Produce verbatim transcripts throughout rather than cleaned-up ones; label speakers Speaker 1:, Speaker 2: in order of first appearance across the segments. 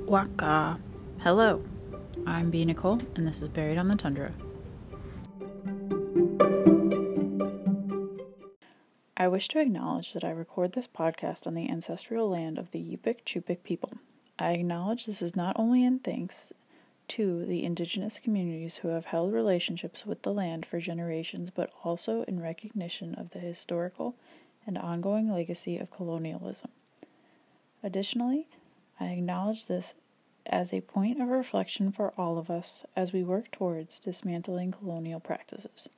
Speaker 1: Waka. Hello, I'm B. Nicole, and this is Buried on the Tundra. I wish to acknowledge that I record this podcast on the ancestral land of the Yupik Chupik people. I acknowledge this is not only in thanks to the indigenous communities who have held relationships with the land for generations, but also in recognition of the historical and ongoing legacy of colonialism. Additionally, I acknowledge this as a point of reflection for all of us as we work towards dismantling colonial practices.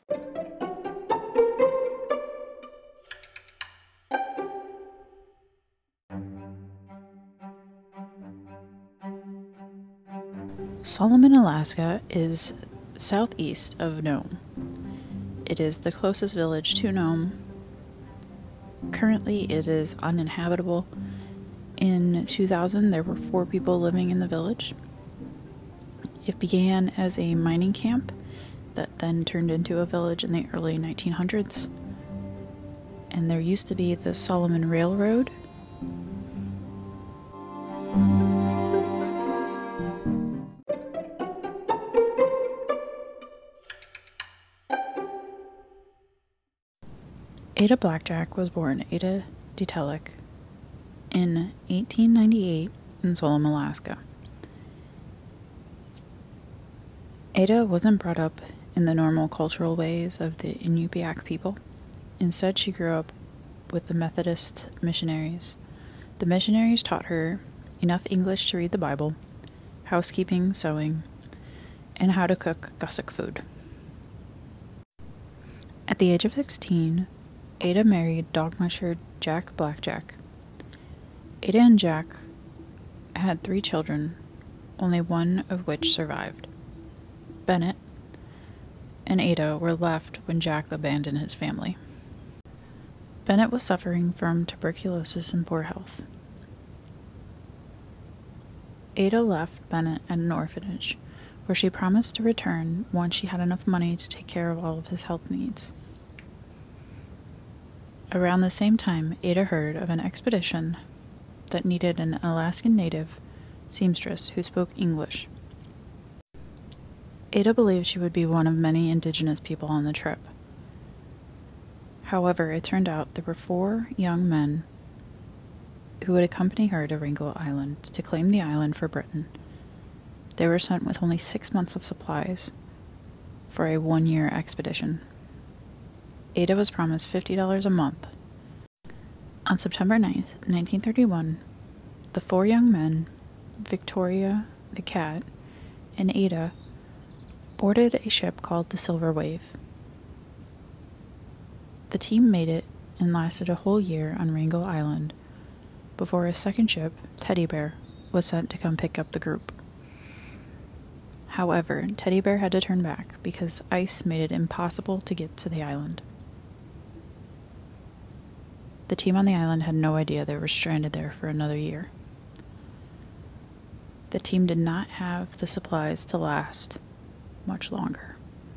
Speaker 1: Solomon, Alaska is southeast of Nome. It is the closest village to Nome. Currently, it is uninhabitable. In two thousand, there were four people living in the village. It began as a mining camp that then turned into a village in the early nineteen hundreds. And there used to be the Solomon Railroad. Ada Blackjack was born Ada Detelic in eighteen ninety-eight in Solomon, Alaska. Ada wasn't brought up in the normal cultural ways of the Inupiaq people. Instead, she grew up with the Methodist missionaries. The missionaries taught her enough English to read the Bible, housekeeping, sewing, and how to cook Gusuk food. At the age of sixteen, Ada married dog musher Jack Blackjack. Ada and Jack had three children, only one of which survived. Bennett and Ada were left when Jack abandoned his family. Bennett was suffering from tuberculosis and poor health. Ada left Bennett at an orphanage, where she promised to return once she had enough money to take care of all of his health needs. Around the same time, Ada heard of an expedition that needed an Alaskan native seamstress who spoke English. Ada believed she would be one of many indigenous people on the trip. However, it turned out there were four young men who would accompany her to Wrangel Island to claim the island for Britain. They were sent with only six months of supplies for a one-year expedition. Ada was promised fifty dollars a month. On September ninth, nineteen thirty-one, the four young men, Victoria, the cat, and Ada, boarded a ship called the Silver Wave. The team made it and lasted a whole year on Wrangel Island before a second ship, Teddy Bear, was sent to come pick up the group. However, Teddy Bear had to turn back because ice made it impossible to get to the island. The team on the island had no idea they were stranded there for another year. The team did not have the supplies to last much longer.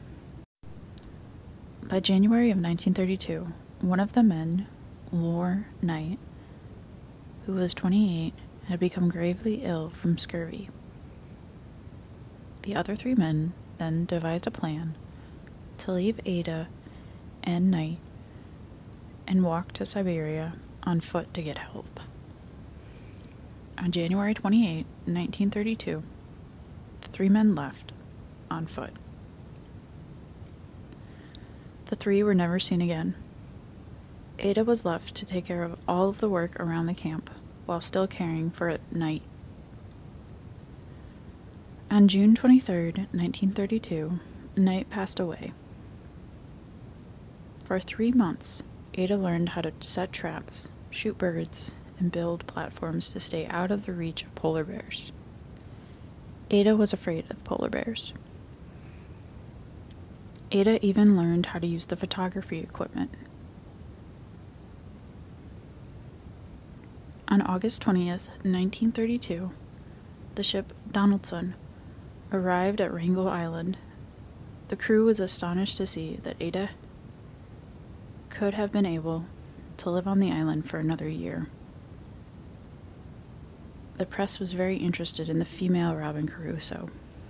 Speaker 1: By January of nineteen thirty-two, one of the men, Lore Knight, who was twenty-eight, had become gravely ill from scurvy. The other three men then devised a plan to leave Ada and Knight and walk to Siberia on foot to get help. On January twenty-eighth, nineteen thirty-two, the three men left on foot. The three were never seen again. Ada was left to take care of all of the work around the camp while still caring for Knight. On June twenty-third, nineteen thirty-two, Knight passed away. For three months, Ada learned how to set traps, shoot birds, and build platforms to stay out of the reach of polar bears. Ada was afraid of polar bears. Ada even learned how to use the photography equipment. On August twentieth, nineteen thirty-two, the ship Donaldson arrived at Wrangel Island. The crew was astonished to see that Ada could have been able to live on the island for another year. the press was very interested in the female Robin Caruso.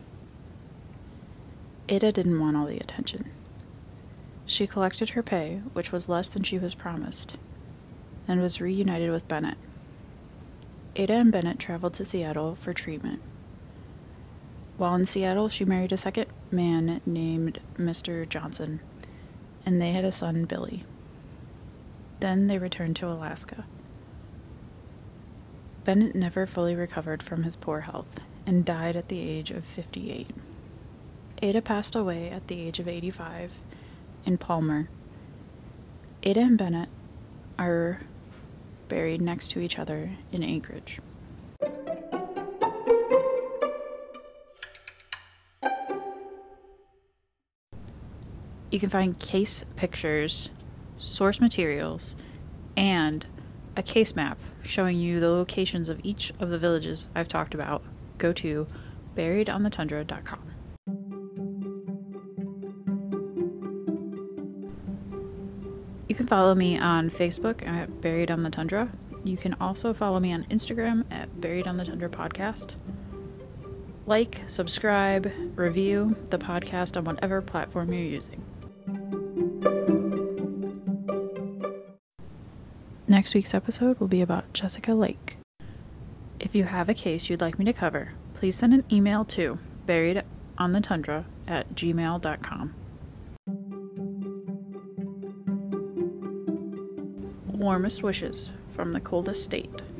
Speaker 1: Ada didn't want all the attention. She collected her pay, which was less than she was promised, and was reunited with Bennett. Ada and Bennett traveled to Seattle for treatment. While in Seattle, she married a second man named Mister Johnson, and they had a son, Billy. Then they returned to Alaska. Bennett never fully recovered from his poor health and died at the age of fifty-eight. Ada passed away at the age of eighty-five in Palmer. Ada and Bennett are buried next to each other in Anchorage. You can find case pictures, source materials, and a case map showing you the locations of each of the villages I've talked about. Go to buried on the tundra dot com. You can follow me on Facebook at Buried on the Tundra. You can also follow me on Instagram at Buried on the Tundra Podcast. Like, subscribe, review the podcast on whatever platform you're using. Next week's episode will be about Jessica Lake. If you have a case you'd like me to cover, please send an email to buried on the tundra at gmail dot com. Warmest wishes from the coldest state.